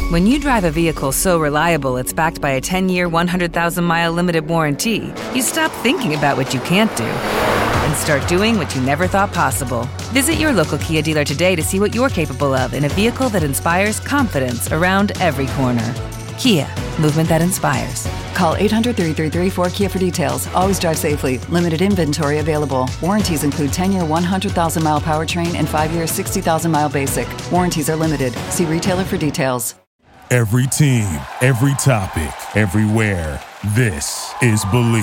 When you drive a vehicle so reliable it's backed by a 10-year, 100,000-mile limited warranty, you stop thinking about what you can't do and start doing what you never thought possible. Visit your local Kia dealer today to see what you're capable of in a vehicle that inspires confidence around every corner. Kia, movement that inspires. Call 800-333-4KIA for details. Always drive safely. Limited inventory available. Warranties include 10-year 100,000-mile powertrain and 5-year 60,000-mile basic. Warranties are limited. See retailer for details. Every team, every topic, everywhere. This is Believe.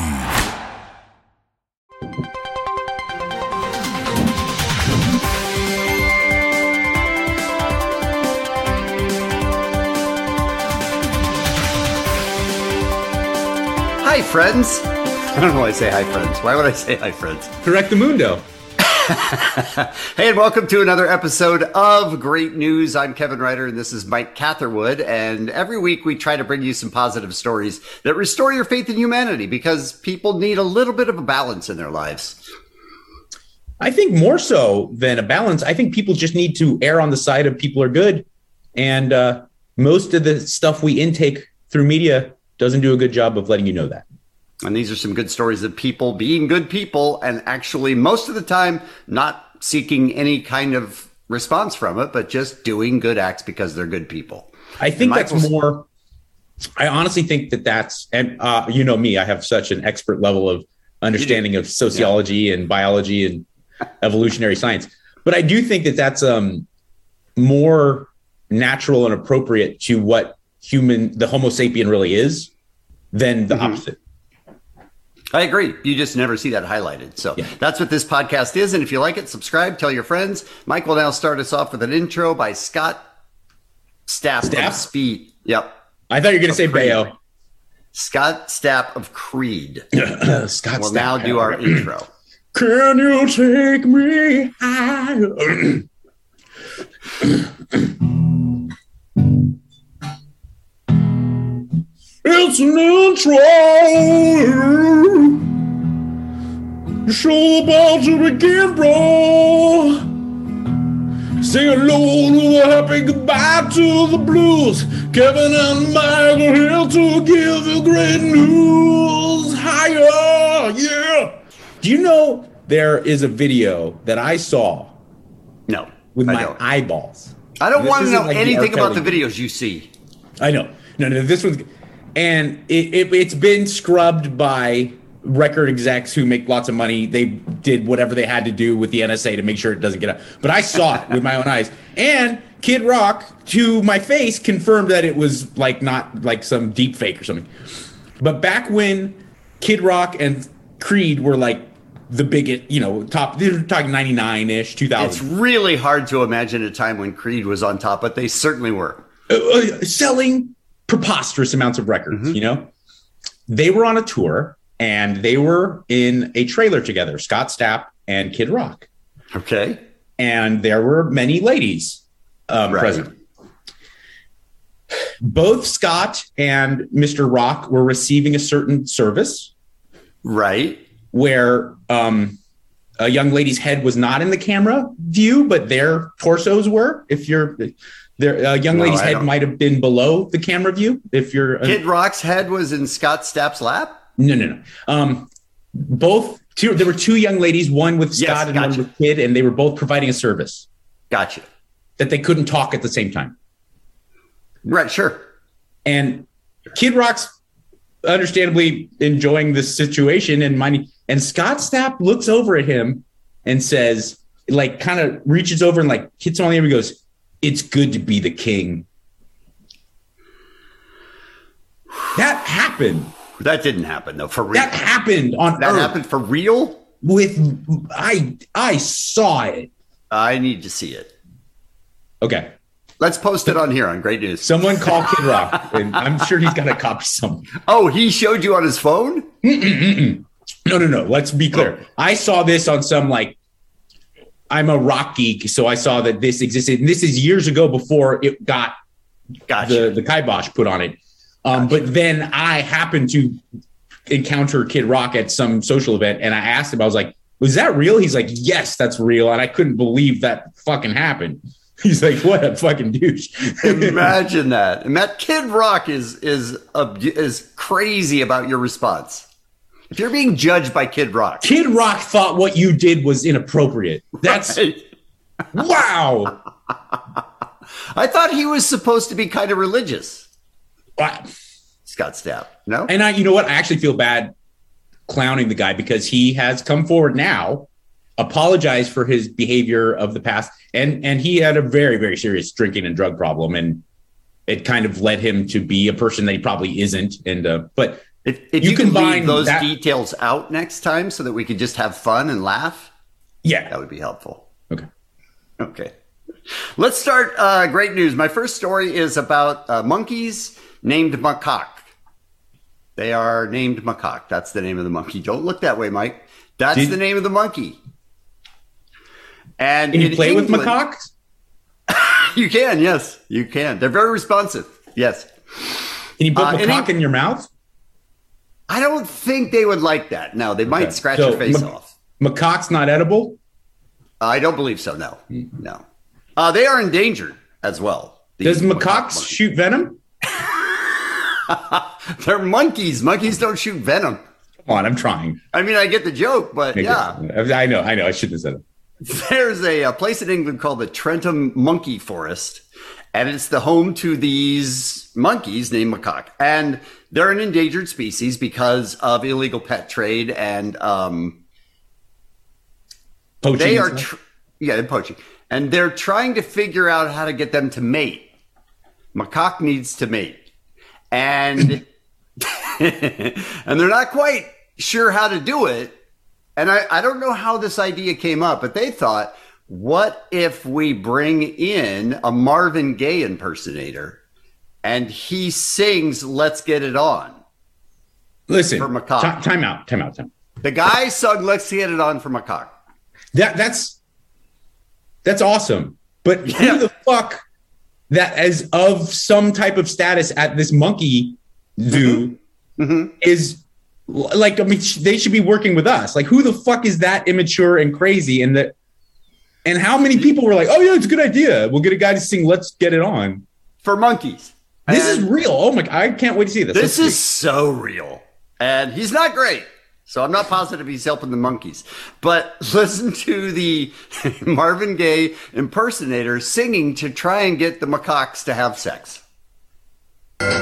Hi, friends. I don't know why I say hi, friends. Why would I say hi, friends? Correct the mundo. Hey, and welcome to another episode of Great News. I'm Kevin Ryder, and this is Mike Catherwood. And every week we try to bring you some positive stories that restore your faith in humanity because people need a little bit of a balance in their lives. I think more so than a balance, I think people just need to err on the side of people are good. And most of the stuff we intake through media doesn't do a good job of letting you know that. And these are some good stories of people being good people and actually most of the time not seeking any kind of response from it, but just doing good acts because they're good people. I think that's more, I honestly think that's, and you know me, I have such an expert level of understanding of sociology and biology and evolutionary science. But I do think that that's more natural and appropriate to what the Homo sapien really is than the opposite. I agree. You just never see that highlighted. So That's what this podcast is. And if you like it, subscribe, tell your friends. Mike will now start us off with an intro by Scott Stapp of Speed. Yep. I thought you were going to say Bayo. Scott Stapp of Creed. Scott will Stapp. now do our intro. Can you take me higher? It's an intro. The show about to begin, bro. Say hello to a happy goodbye to the blues. Kevin and Mike are here to give you great news. Higher, yeah. Do you know there is a video that I saw? No, with my eyeballs. I don't want to know anything about the videos you see. I know. No, this one's. And it's been scrubbed by record execs who make lots of money. They did whatever they had to do with the NSA to make sure it doesn't get out. But I saw it with my own eyes. And Kid Rock, to my face, confirmed that it was not like some deep fake or something. But back when Kid Rock and Creed were the biggest, top, they're talking 99-ish, 2000. It's really hard to imagine a time when Creed was on top, but they certainly were. Selling preposterous amounts of records, They were on a tour and they were in a trailer together, Scott Stapp and Kid Rock. Okay. And there were many ladies present. Both Scott and Mr. Rock were receiving a certain service. Right. Where a young lady's head was not in the camera view, but their torsos were. If you're... a young lady's head might have been below the camera view. If you're Kid Rock's head was in Scott Stapp's lap. No. There were two young ladies, one with Scott and one with Kid, and they were both providing a service. Gotcha. That they couldn't talk at the same time. Right. Sure. And Kid Rock's understandably enjoying this situation and Scott Stapp looks over at him and says, kind of reaches over and hits him on the ear and goes, "It's good to be the king." That happened. That didn't happen though. For real. That happened on That Earth. happened for real? I saw it. I need to see it. Okay. Let's post it on here on Great News. Someone call Kid Rock, and I'm sure he's got a copy somewhere. Oh, he showed you on his phone? No. Let's be clear. Oh. I saw this on some I'm a rock geek, so I saw that this existed. And this is years ago before it got the kibosh put on it. But then I happened to encounter Kid Rock at some social event, and I asked him, I was like, "Was that real?" He's like, "Yes, that's real." And I couldn't believe that fucking happened. He's like, what a fucking douche. Imagine that. And that Kid Rock is crazy about your response. If you're being judged by Kid Rock. Kid Rock thought what you did was inappropriate. That's right. Wow. I thought he was supposed to be kind of religious. Scott Stapp. No? And you know what? I actually feel bad clowning the guy because he has come forward now, apologized for his behavior of the past. And he had a very, very serious drinking and drug problem. And it kind of led him to be a person that he probably isn't. And, but if you can leave those details out next time so that we could just have fun and laugh. Yeah, that would be helpful. Okay. Let's start great news. My first story is about monkeys named Macaque. They are named Macaque. That's the name of the monkey. Don't look that way, Mike. That's the name of the monkey. And can you play with macaques? You can, yes. You can. They're very responsive. Yes. Can you put macaque in your mouth? I don't think they would like that. No, they might scratch your face off. Macaque's not edible? I don't believe so, no. No. They are endangered as well. Does macaques shoot venom? They're monkeys. Monkeys don't shoot venom. Come on, I'm trying. I mean, I get the joke, but yeah. I know. I shouldn't have said it. There's a place in England called the Trentham Monkey Forest, and it's the home to these monkeys named macaque. And they're an endangered species because of illegal pet trade and poaching. They are, they're poaching. And they're trying to figure out how to get them to mate. Macaque needs to mate. And and they're not quite sure how to do it. And I don't know how this idea came up, but they thought, what if we bring in a Marvin Gaye impersonator and he sings Let's Get It On? Listen, for Macaque. Time out. The guy sung Let's Get It On for Macaque. That's awesome. But who the fuck that is of some type of status at this monkey zoo is like, I mean, they should be working with us. Like, who the fuck is that immature and crazy? And how many people were like, oh yeah, it's a good idea. We'll get a guy to sing Let's Get It On for monkeys. This is real. Oh my, I can't wait to see this. This is so real. And he's not great. So I'm not positive he's helping the monkeys. But listen to the Marvin Gaye impersonator singing to try and get the macaques to have sex. Don't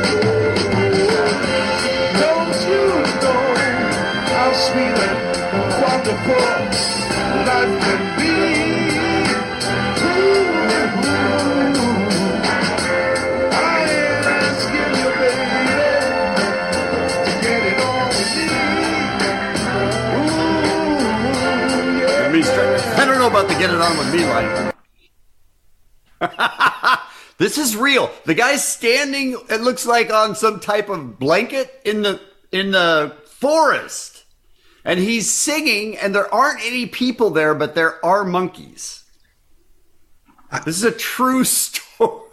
you know how sweet and wonderful life can be? I ain't asking you, baby, to get it on with me. I don't know about the get it on with me line. This is real. The guy's standing, it looks like, on some type of blanket in the forest. And he's singing, and there aren't any people there, but there are monkeys. This is a true story.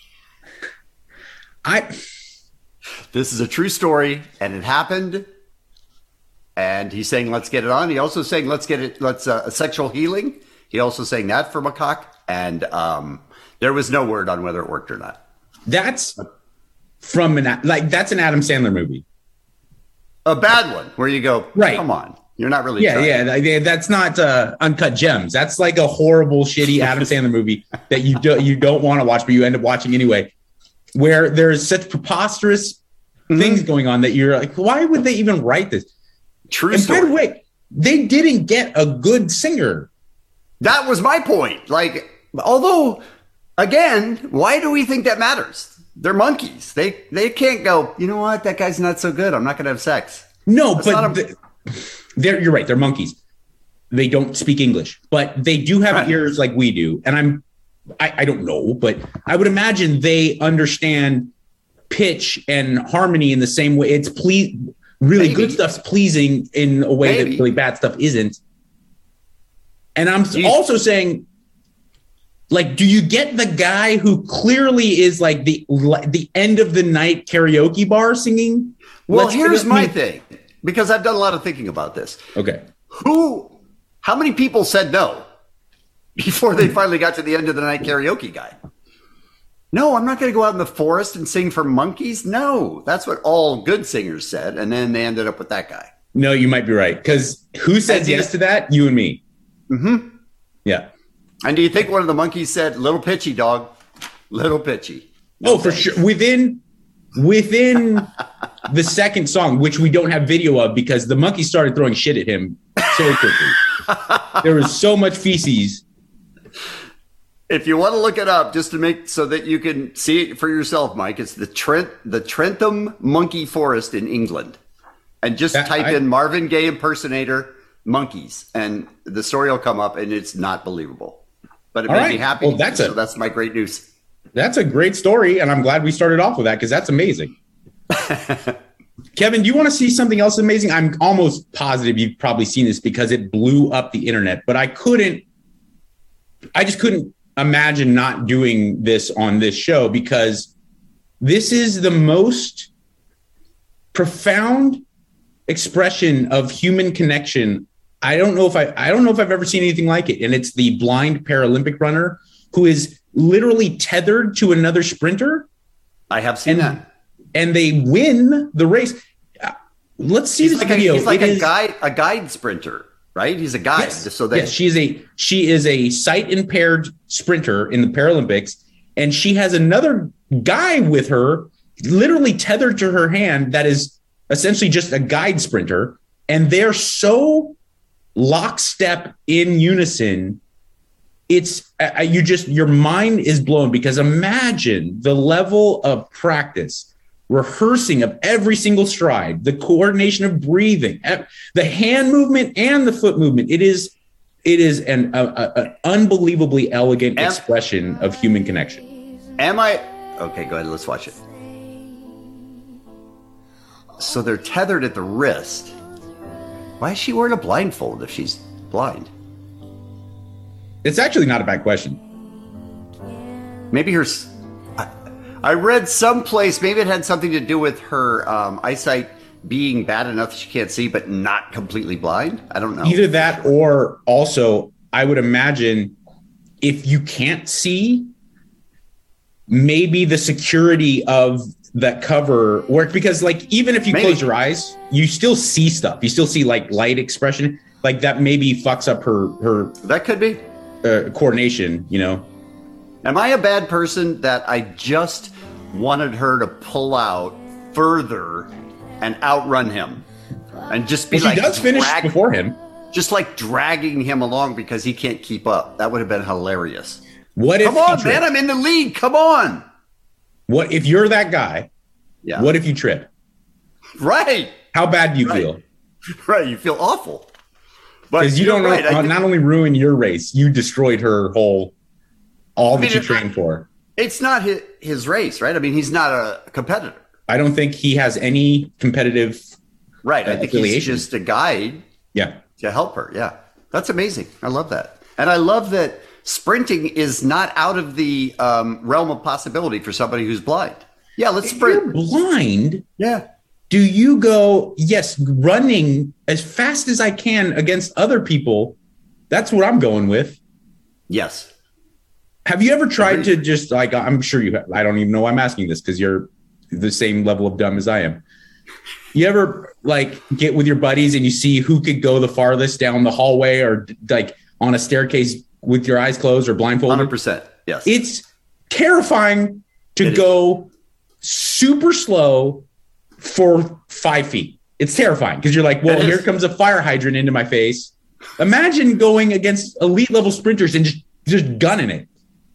This is a true story, and it happened. And he's saying, let's get it on. He also saying, let's sexual healing. He also saying that for macaque. And there was no word on whether it worked or not. That's from that's an Adam Sandler movie. A bad one where you go, right? Come on, you're not really. Yeah. That's not Uncut Gems. That's like a horrible, shitty Adam Sandler movie that you don't want to watch, but you end up watching anyway. Where there's such preposterous things going on that you're like, why would they even write this? True. And by the way, they didn't get a good singer. That was my point. Like, although, again, why do we think that matters? They're monkeys. They can't go, you know what? That guy's not so good. I'm not going to have sex. No, but you're right. They're monkeys. They don't speak English, but they do have ears like we do. And I don't know, but I would imagine they understand pitch and harmony in the same way. It's really good stuff's pleasing in a way that really bad stuff isn't. And I'm also saying, like, do you get the guy who clearly is like the end of the night karaoke bar singing? Well, here's my thing, because I've done a lot of thinking about this. Okay. How many people said no? before they finally got to the end of the night karaoke guy. No, I'm not going to go out in the forest and sing for monkeys. No, that's what all good singers said. And then they ended up with that guy. No, you might be right. Because who says yes to that? You and me. Mm-hmm. Yeah. And do you think one of the monkeys said, "Little pitchy, dog, little pitchy"? No, for sure. Within the second song, which we don't have video of because the monkey started throwing shit at him so quickly. There was so much feces. If you want to look it up, just to make so that you can see it for yourself, Mike, it's the Trentham Monkey Forest in England. And just type in Marvin Gaye impersonator monkeys, and the story will come up, and it's not believable. But it made me happy. Well, that's my great news. That's a great story, and I'm glad we started off with that because that's amazing. Kevin, do you want to see something else amazing? I'm almost positive you've probably seen this because it blew up the internet, but I just couldn't imagine not doing this on this show because this is the most profound expression of human connection. I don't know if I've ever seen anything like it. And it's the blind Paralympic runner who is literally tethered to another sprinter. I have seen that. And they win the race. Let's see this video. He's like a guide sprinter, right? He's a guide. Yes, she is a sight impaired sprinter in the Paralympics, and she has another guy with her, literally tethered to her hand, that is essentially just a guide sprinter, and they're so lockstep in unison. It's your mind is blown because imagine the level of practice, rehearsing of every single stride, the coordination of breathing, the hand movement and the foot movement. It is an unbelievably elegant expression of human connection. Okay, go ahead. Let's watch it. So they're tethered at the wrist. Why is she wearing a blindfold if she's blind? It's actually not a bad question. Maybe I read someplace, maybe it had something to do with her eyesight being bad enough that she can't see, but not completely blind. I don't know. Either that or also, I would imagine if you can't see, maybe the security of that cover work, because like even if you close your eyes, you still see stuff. You still see like light expression, like that maybe fucks up her that could be coordination, you know. Am I a bad person that I just wanted her to pull out further and outrun him and just be she does finish before him, just like dragging him along because he can't keep up? That would have been hilarious. Come on, man, I'm in the lead. Come on. What if you're that guy? Yeah. What if you trip? Right. How bad do you feel? Right. You feel awful. Because you don't not only ruin your race, you destroyed her all that you trained for. It's not his race, right? I mean, he's not a competitor. I don't think he has any competitive I think he's just a guide to help her. Yeah. That's amazing. I love that. And I love that sprinting is not out of the realm of possibility for somebody who's blind. Yeah, let's sprint. If you're blind? Yeah. Do you go, yes, running as fast as I can against other people? That's what I'm going with. Yes. Have you ever tried to just like, I'm sure you have, I don't even know why I'm asking this because you're the same level of dumb as I am. You ever like get with your buddies and you see who could go the farthest down the hallway or like on a staircase with your eyes closed or blindfolded? 100%. Yes. It's terrifying to go super slow for 5 feet. It's terrifying because you're like, well, here comes a fire hydrant into my face. Imagine going against elite level sprinters and just gunning it.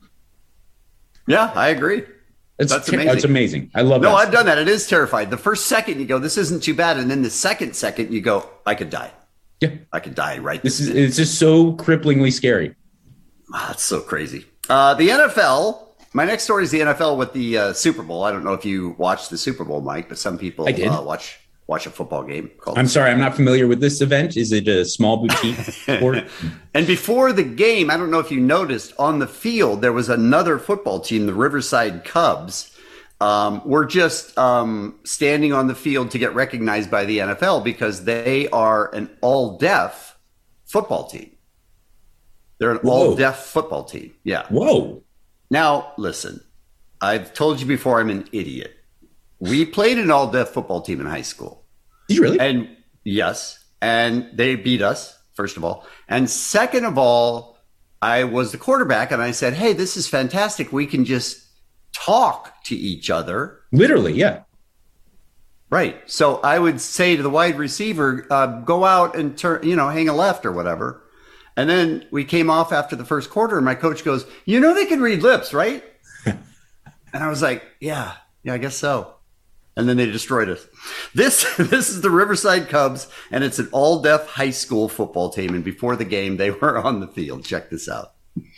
Yeah, I agree. That's amazing. It's amazing. I love that. No, I've done that. It is terrifying. The first second you go, this isn't too bad. And then the second you go, I could die. Yeah. I could die right It's just so cripplingly scary. That's so crazy. The NFL. My next story is the NFL with the Super Bowl. I don't know if you watched the Super Bowl, Mike, but some people watch a football game. I'm sorry, I'm not familiar with this event. Is it a small boutique sport? And before the game, I don't know if you noticed, on the field, there was another football team, the Riverside Cubs, were just standing on the field to get recognized by the NFL because they are an all-deaf football team. They're an Whoa. all-deaf football team. Yeah. Whoa. Now, listen, I've told you before I'm an idiot. We played an all-deaf football team in high school. Did you really? And yes, and they beat us, first of all. And second of all, I was the quarterback, and I said, hey, this is fantastic. We can just talk to each other. Literally, yeah. Right. So I would say to the wide receiver, go out and turn, hang a left or whatever. And then we came off after the first quarter, and my coach goes, they can read lips, right? And I was like, yeah, I guess so. And then they destroyed us. This is the Riverside Cubs, and it's an all-deaf high school football team. And before the game, they were on the field. Check this out.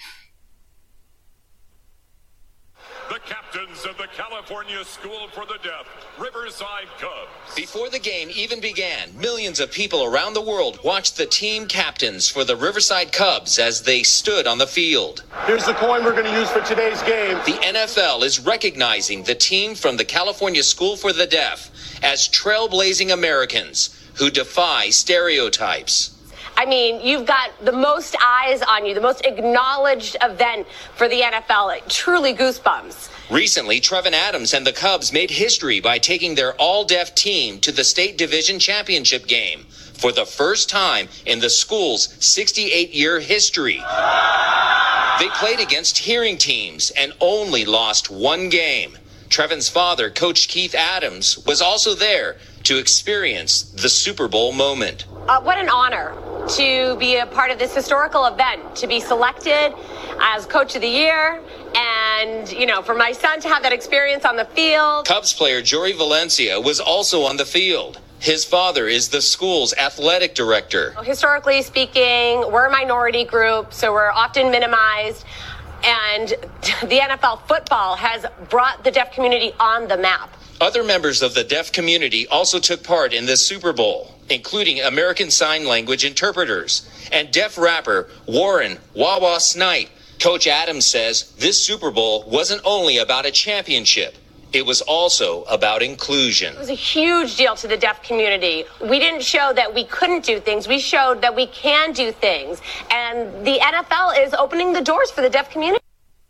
The captains of the California School for the Deaf, Riverside Cubs. Before the game even began, millions of people around the world watched the team captains for the Riverside Cubs as they stood on the field. Here's the coin we're going to use for today's game. The NFL is recognizing the team from the California School for the Deaf as trailblazing Americans who defy stereotypes. I mean, you've got the most eyes on you, the most acknowledged event for the NFL. Like, truly goosebumps. Recently, Trevin Adams and the Cubs made history by taking their all-deaf team to the state division championship game for the first time in the school's 68-year history. They played against hearing teams and only lost one game. Trevin's father, Coach Keith Adams, was also there to experience the Super Bowl moment. What an honor to be a part of this historical event, to be selected as Coach of the Year, and, for my son to have that experience on the field. Cubs player Jory Valencia was also on the field. His father is the school's athletic director. Historically speaking, we're a minority group, so we're often minimized. And the NFL football has brought the deaf community on the map. Other members of the deaf community also took part in this Super Bowl, including American Sign Language interpreters and deaf rapper Warren Wawa Snipe. Coach Adams says this Super Bowl wasn't only about a championship. It was also about inclusion. It was a huge deal to the deaf community. We didn't show that we couldn't do things. We showed that we can do things. And the NFL is opening the doors for the deaf community.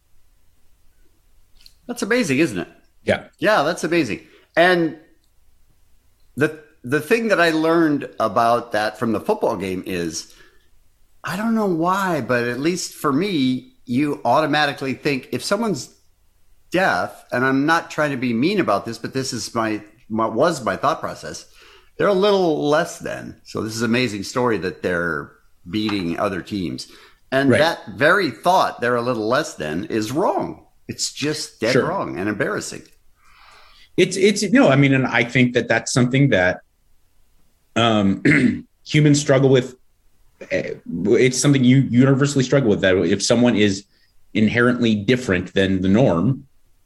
That's amazing, isn't it? Yeah. Yeah, that's amazing. And the thing that I learned about that from the football game is, I don't know why, but at least for me, you automatically think if someone's deaf, and I'm not trying to be mean about this, but this is my thought process. They're a little less than. So this is an amazing story that they're beating other teams. And that very thought, they're a little less than, is wrong. It's just dead wrong and embarrassing. It's and I think that that's something that humans struggle with. It's something you universally struggle with, that if someone is inherently different than the norm,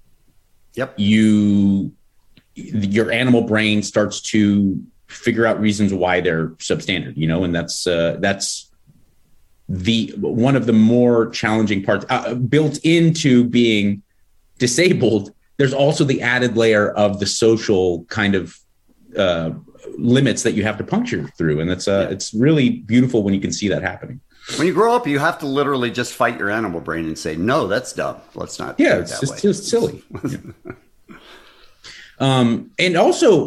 your animal brain starts to figure out reasons why they're substandard, and that's the one of the more challenging parts built into being disabled. There's also the added layer of the social kind of limits that you have to puncture through, and it's really beautiful when you can see that happening. When you grow up, you have to literally just fight your animal brain and say, no, that's dumb. Let's not do it that way. It's just silly. And also,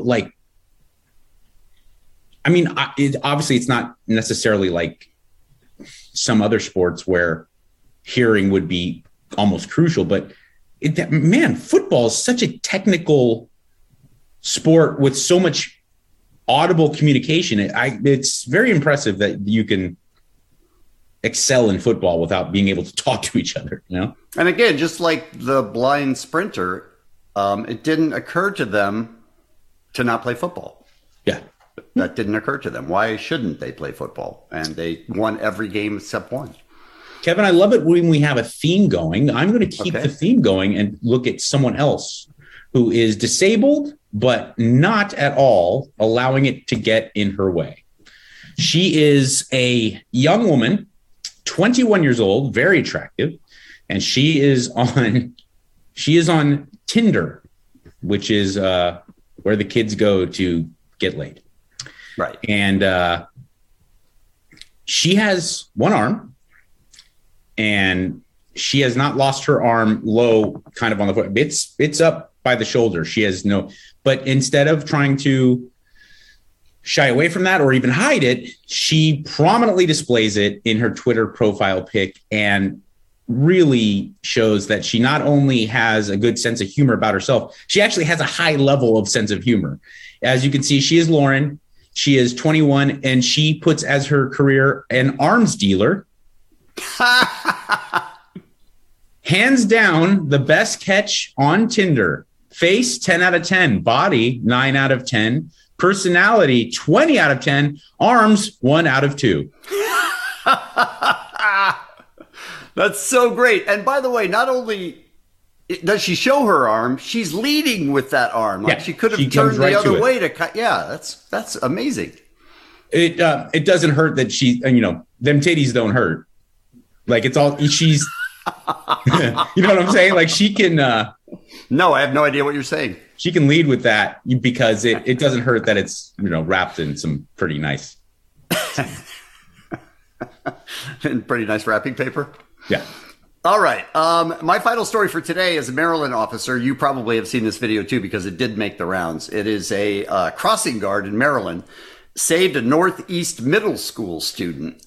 obviously it's not necessarily like some other sports where hearing would be almost crucial, but football is such a technical sport with so much audible communication. It's very impressive that you can excel in football without being able to talk to each other, And again, just like the blind sprinter, it didn't occur to them to not play football. Yeah. That didn't occur to them. Why shouldn't they play football? And they won every game except one. Kevin, I love it when we have a theme going. I'm going to keep the theme going and look at someone else who is disabled, but not at all allowing it to get in her way. She is a young woman, 21 years old, very attractive, and she is on Tinder, which is where the kids go to get laid. Right. And she has one arm and she has not lost her arm low, kind of on the foot. It's up by the shoulder. She has no, but instead of trying to shy away from that or even hide it, she prominently displays it in her Twitter profile pic and really shows that she not only has a good sense of humor about herself, she actually has a high level of sense of humor. As you can see, she is Lauren. She is 21, and she puts as her career an arms dealer. Hands down, the best catch on Tinder. Face, 10 out of 10. Body, 9 out of 10. Personality, 20 out of 10. Arms, 1 out of 2. That's so great. And by the way, not only does she show her arm, she's leading with that arm. Like she could have turned the other way to cut. Yeah, that's amazing. It doesn't hurt that she, them titties don't hurt. Like it's all, she's, you know what I'm saying? Like she can. No, I have no idea what you're saying. She can lead with that because it doesn't hurt that it's, wrapped in some pretty nice. And pretty nice wrapping paper. Yeah. All right. My final story for today is a Maryland officer. You probably have seen this video too because it did make the rounds. It is a crossing guard in Maryland saved a Northeast middle school student.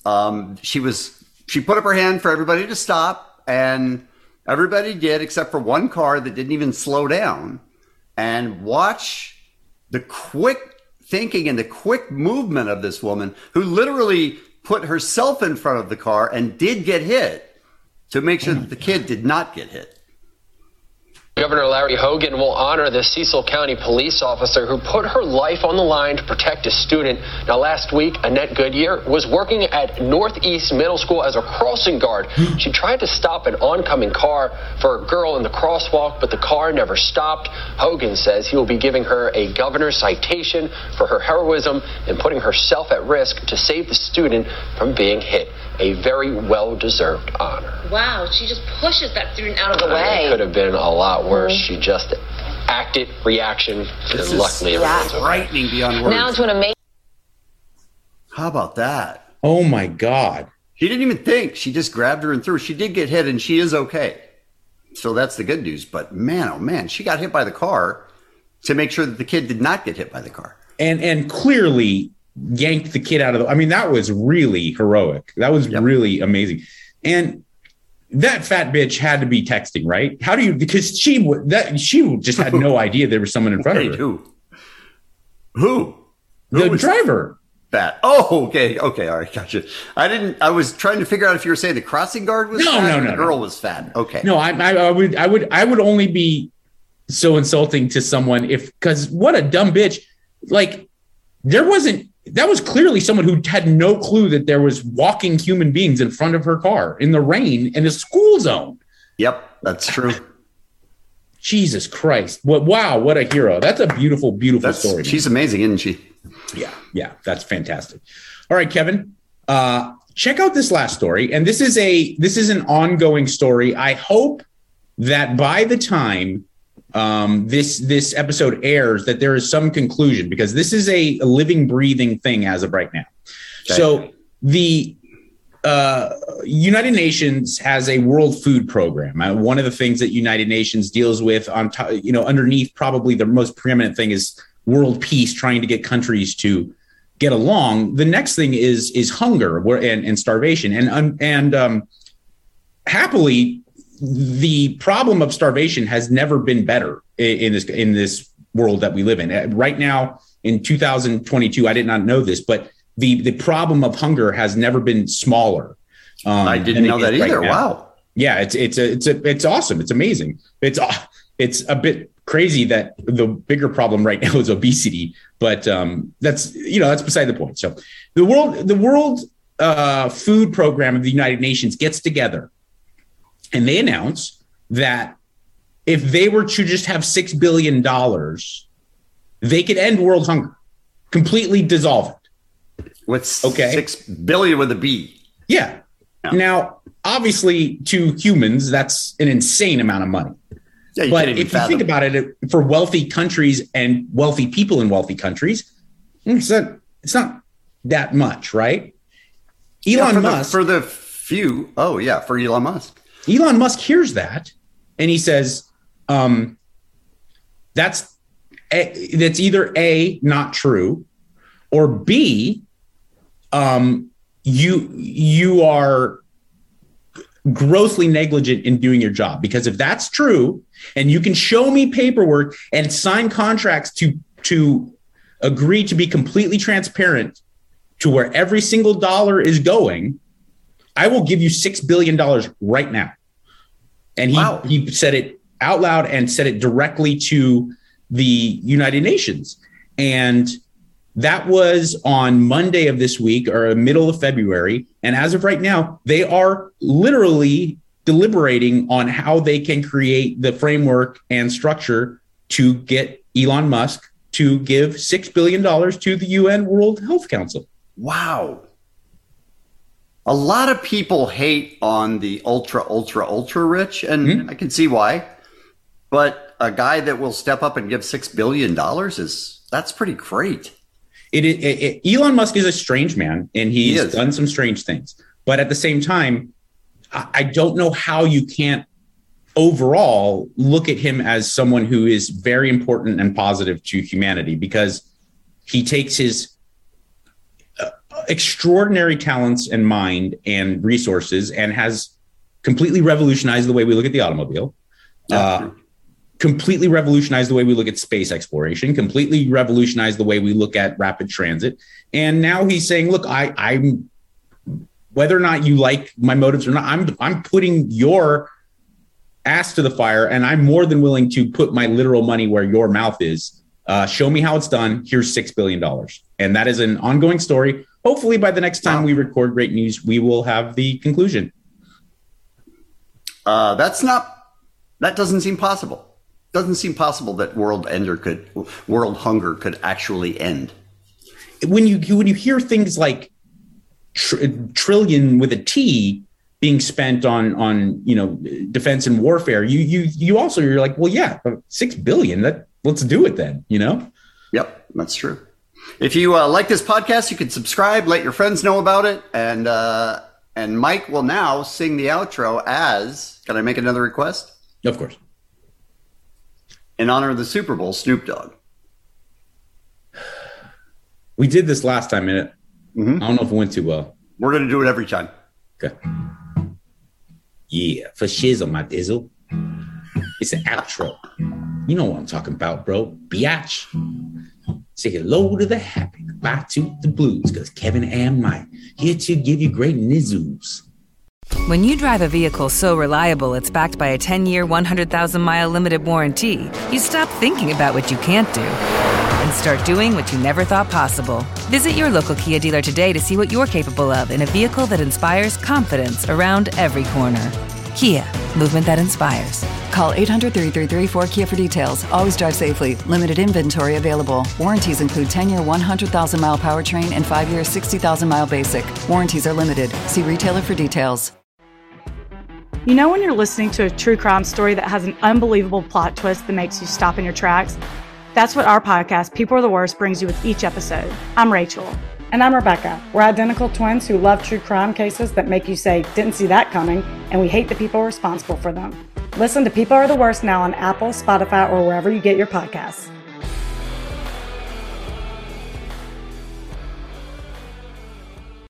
She put up her hand for everybody to stop, and everybody did except for one car that didn't even slow down. And watch the quick thinking and the quick movement of this woman who literally put herself in front of the car and did get hit to make sure that the kid did not get hit. Governor Larry Hogan will honor the Cecil County police officer who put her life on the line to protect a student. Now, last week, Annette Goodyear was working at Northeast Middle School as a crossing guard. She tried to stop an oncoming car for a girl in the crosswalk, but the car never stopped. Hogan says he will be giving her a governor's citation for her heroism and putting herself at risk to save the student from being hit. A very well-deserved honor. Wow, she just pushes that student out of the way. It could have been a lot worse. She just acted, reaction, and luckily everyone's okay. Frightening beyond words. Now it's an amazing. How about that? Oh my God. She didn't even think. She just grabbed her and threw. She did get hit and she is okay. So that's the good news. But man, oh man, she got hit by the car to make sure that the kid did not get hit by the car. And clearly yanked the kid out of that was really heroic. That was really amazing. And that fat bitch had to be texting, right? How do you, because she just had no idea there was someone in front of her. Who? The driver. Fat. Oh, okay. All right. Gotcha. I was trying to figure out if you were saying the crossing guard was fat or the girl was fat. Okay. No, I would only be so insulting to someone because what a dumb bitch. Like that was clearly someone who had no clue that there was walking human beings in front of her car in the rain in a school zone. Yep, that's true. Jesus Christ. Wow, what a hero. That's a beautiful, beautiful story. She's amazing, isn't she? Yeah, that's fantastic. All right, Kevin, check out this last story. And this is an ongoing story. I hope that by the time this episode airs that there is some conclusion, because this is a living, breathing thing as of right now. Okay. So the United Nations has a World Food Program. One of the things that United Nations deals with on top, underneath probably the most preeminent thing is world peace, trying to get countries to get along. The next thing is hunger and starvation. And happily, the problem of starvation has never been better in this world that we live in. Right now, in 2022, I did not know this, but the problem of hunger has never been smaller. I didn't know that either. Right. Wow. Yeah, it's awesome. It's amazing. It's a bit crazy that the bigger problem right now is obesity, but that's beside the point. So the World Food Program of the United Nations gets together. And they announce that if they were to just have $6 billion, they could end world hunger, completely dissolve it. What's 6 billion with a B? Yeah. Now, obviously, to humans, that's an insane amount of money. Yeah, but if you think about it, for wealthy countries and wealthy people in wealthy countries, it's not that much, right? Elon Musk for the Few. Oh, yeah, for Elon Musk. Elon Musk hears that and he says, that's either A, not true, or B, you are grossly negligent in doing your job. Because if that's true, and you can show me paperwork and sign contracts to agree to be completely transparent to where every single dollar is going, I will give you $6 billion right now. And he said it out loud and said it directly to the United Nations. And that was on Monday of this week, or middle of February. And as of right now, they are literally deliberating on how they can create the framework and structure to get Elon Musk to give $6 billion to the UN World Health Council. Wow. A lot of people hate on the ultra rich, and I can see why. But a guy that will step up and give $6 billion that's pretty great. Elon Musk is a strange man, and he's done some strange things. But at the same time, I don't know how you can't overall look at him as someone who is very important and positive to humanity, because he takes his extraordinary talents and mind and resources and has completely revolutionized the way we look at the automobile, completely revolutionized the way we look at space exploration, completely revolutionized the way we look at rapid transit. And now he's saying, look, I'm whether or not you like my motives or not, I'm putting your ass to the fire, and I'm more than willing to put my literal money where your mouth is. Show me how it's done. Here's $6 billion. And that is an ongoing story. Hopefully by the next time we record Great News, we will have the conclusion. That doesn't seem possible. Doesn't seem possible that world hunger could actually end. When you hear things like trillion with a T being spent on defense and warfare, you're like, well, yeah, $6 billion. Let's do it then. Yep, that's true. If you like this podcast, you can subscribe, let your friends know about it, and Mike will now sing the outro as. Can I make another request? Of course. In honor of the Super Bowl, Snoop Dogg. We did this last time, and I don't know if it went too well. We're going to do it every time. Okay. Yeah, for shizzle, my dizzle. It's an outro. You know what I'm talking about, bro. Biatch. Say hello to the happy, goodbye to the blues, because Kevin and Mike here to give you great nizzles. When you drive a vehicle so reliable it's backed by a 10-year, 100,000-mile limited warranty, you stop thinking about what you can't do and start doing what you never thought possible. Visit your local Kia dealer today to see what you're capable of in a vehicle that inspires confidence around every corner. Kia, movement that inspires. Call 800-333-4KIA for details. Always drive safely. Limited inventory available. Warranties include 10-year 100,000-mile powertrain and 5-year 60,000-mile basic. Warranties are limited. See retailer for details. You know when you're listening to a true crime story that has an unbelievable plot twist that makes you stop in your tracks? That's what our podcast, People Are the Worst, brings you with each episode. I'm Rachel. And I'm Rebecca. We're identical twins who love true crime cases that make you say, didn't see that coming, and we hate the people responsible for them. Listen to People Are the Worst now on Apple, Spotify, or wherever you get your podcasts.